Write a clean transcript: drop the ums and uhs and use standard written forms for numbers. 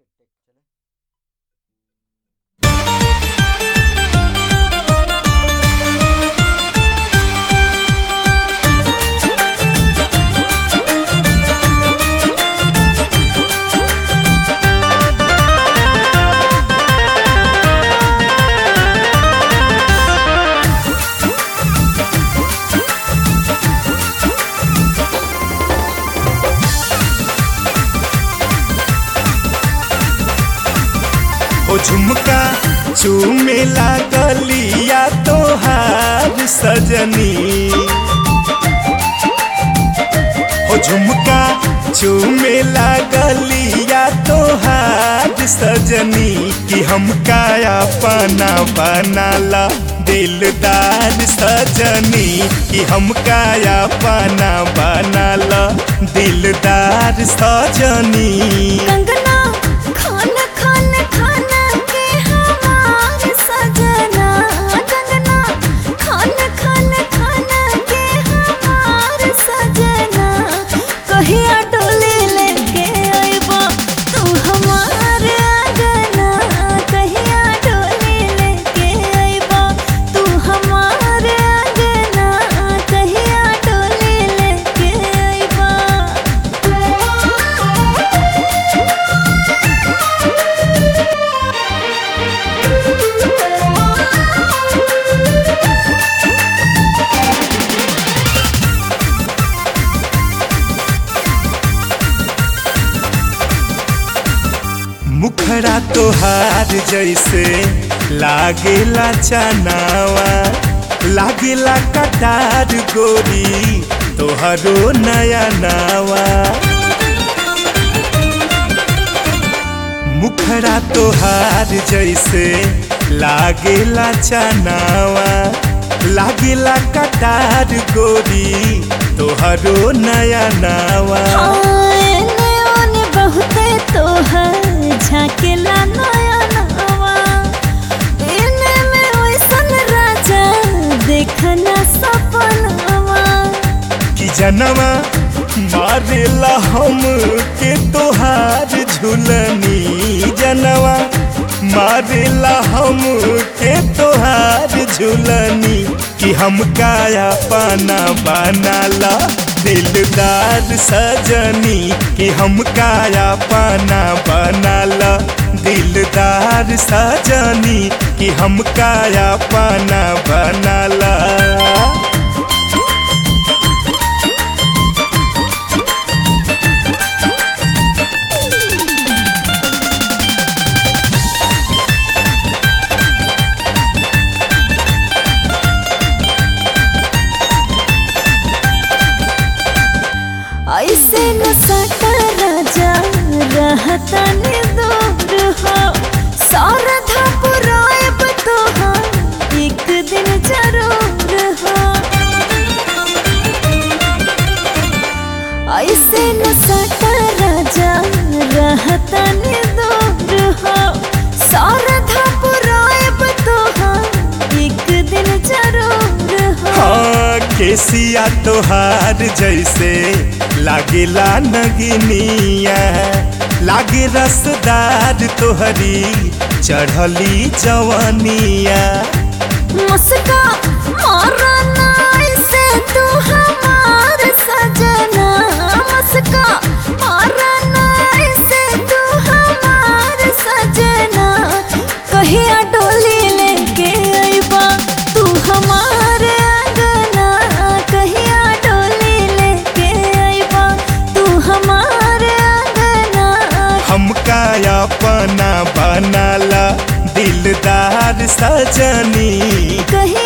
Take चले। ओ झुमका चूमे लागलिया तोहार सजनी, ओ झुमका चूमे लागलिया तोहार सजनी कि हम काया पाना बनाला दिलदार सजनी, कि हम काया पाना बनाला दिलदार सजनी। कंगना खान खान खाना के हमार सजना, कंगना खान खान खाना के हमार सजना, कहिया डोली लेके अइबा तू हमार आंगना, कहिया डोली लेके अइबा तू हमार आंगना, कहिया डोली लेके अइबा। मुखड़ा तोहार जैसे लागेला चनावा, लागेला कटार गोरी तोहरो नया नावा। मुखड़ा तोहार जैसे लागेला चनावा, लागेला कटार गोरी तोहरो नया नावा। एने ओने बहुते तोहर झाकेला नया नवा, एने में ओइसन राजा देखना सपनवा, कि जनवा मारेला हम के तोहार झुलनी, जनवा मारेला हम के तोहार झुलनी, कि हम काया पाना बनाला दिलदार सजनी, कि हम काया पाना बनाला दिलदार सजनी, कि हम काया पाना बनाला। ऐसे न सटा राजा रहता ने दूर हो, सारधा पुराएब तोहार एक दिन जरूर हो। ऐसे न सटा राजा रहता ने दूर हो, सारधा पुराएब तोहार एक दिन जरूर हो। हाँ केसिया तोहार जैसे लागेला नगनिया, लागे रसदार तोहरी चढ़ली जवानिया। मुस्का मारा ना ऐसे तू हमार सजना, मुस्का मारा ना ऐसे तू हमार सजना, कहिया डोली लेके अइबा तू हमार आंगना, कहिया डोली लेके अइबा तू हमार आंगना। हम काया पाना बनाला दिलदार सजनी, कहिया